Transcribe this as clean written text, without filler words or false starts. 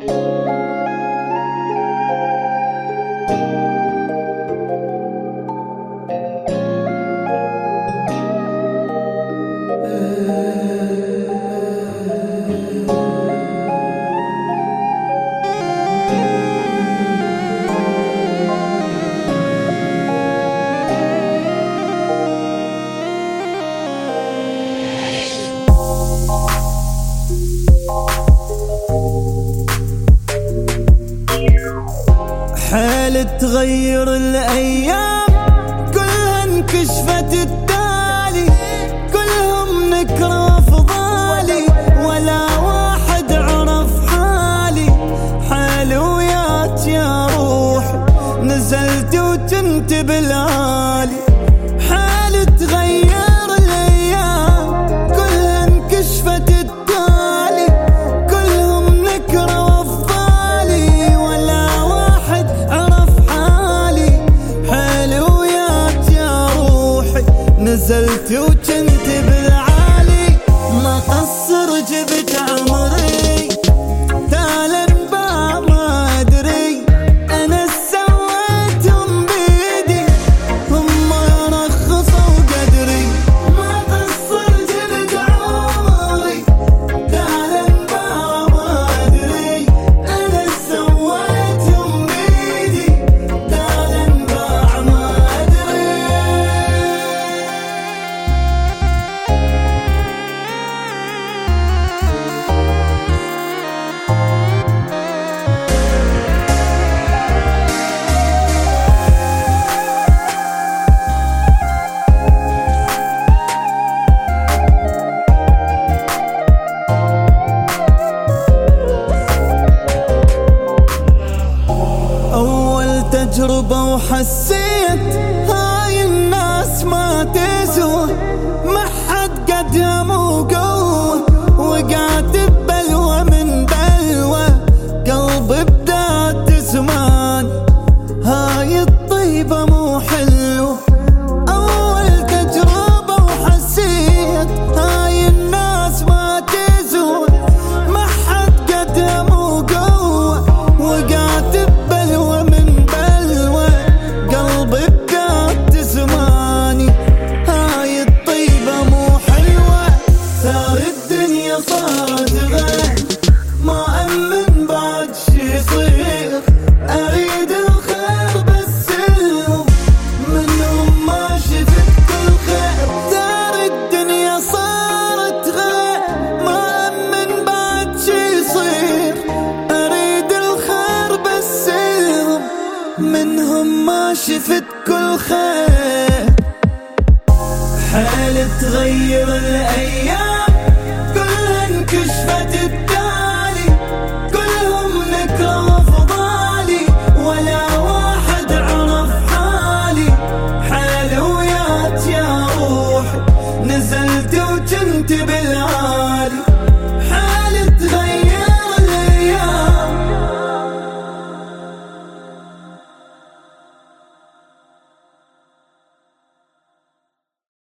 حيل تغير الأيام كلها انكشفت التالي، كلهم نكرة فضالي ولا واحد عرف حالي. حالي وياك يا روحي نزلت وكنت بالعالي. حالي تغير الأيام كلها انكشفت التالي، كلهم نكرة وفضالي ولا واحد عرف حالي. حالي وياك يا روحي نزلت وكنت بالعالي. ما قصر جبت عمري تالن ما ادري انا سويتهم بيدي، هم رخصوا قدري. ما قصر جبت عمري تالن ما ادري انا سويتهم بيدي، تالن ما ادري. أول تجربة وحسيت هاي الناس ما تسوى، ما حد قدم وقوة، وقعت ببلوى من بلوى قلبي بدا تسمان. هاي الطيبة مو حلوة. أول تجربة وحسيت هاي الناس ما تسوى، ما حد قدم وقوة، وقعت ببلوى من بلوى قلبي بدا تسماني. هاي الطيبة مو حلوة. صار الدنيا صارت غير، ما أمن بعد شي يصير. أريد الخير بس لهم، منهم ما شفت كل خير. صار الدنيا صارت غير، ما أمن بعد شي يصير. أريد الخير بس لهم، منهم ما شفت كل خير. حيل تغير الأيام كلها انكشفت التالي.